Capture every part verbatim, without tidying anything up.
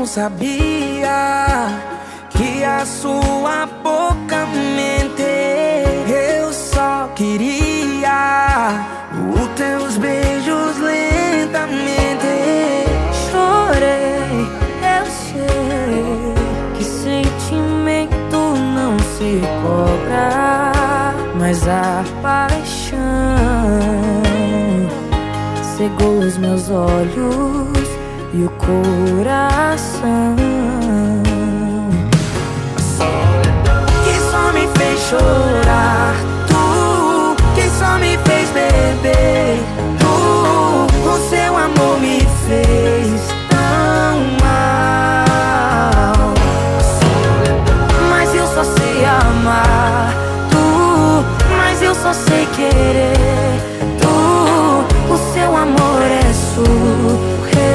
sabia que a sua boca mente. Eu só queria os teus beijos lentamente. Chorei, eu sei que sentimento não se cobra, mas a paixão cegou os meus olhos e o coração, que só me fez chorar. Tu, que só me fez beber. Tu, o seu amor me fez tão mal. Mas eu só sei amar. Tu, mas eu só sei querer. Tu, o seu amor é surreal.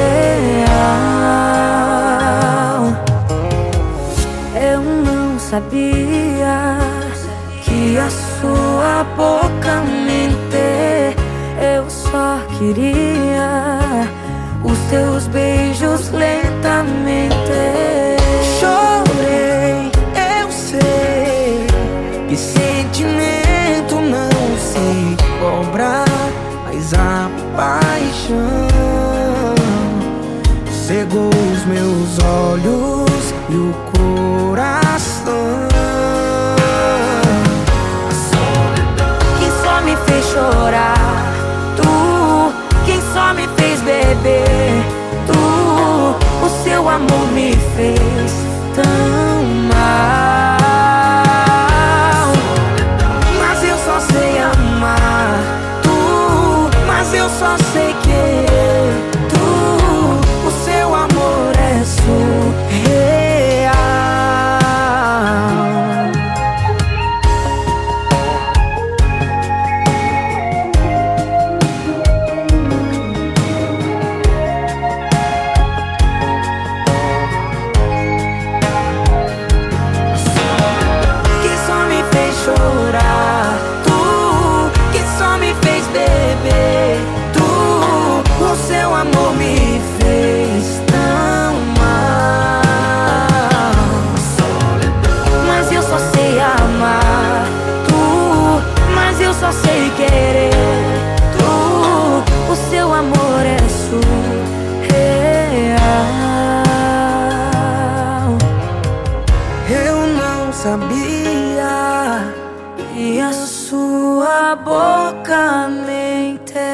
Eu não sabia que a sua boca mente. Eu só queria os teus beijos lentamente. Chorei, eu sei que sentimento não se cobra, mas a paixão cegou os meus olhos e o coração, Que só me fez chorar. Tu, quem só me fez beber. Tu, o seu amor me fez tão mal. mas eu só sei amar. Tu, mas eu só sei querer. Tu, o seu amor é surreal. Que só me fez chorar. Tu, que só me fez beber. Tu, o seu amor me fez tão mal. Mas eu só sei amar. Tu, mas eu só sei querer. Tu, o seu amor é surreal. Eu não sabia E a sua boca mente.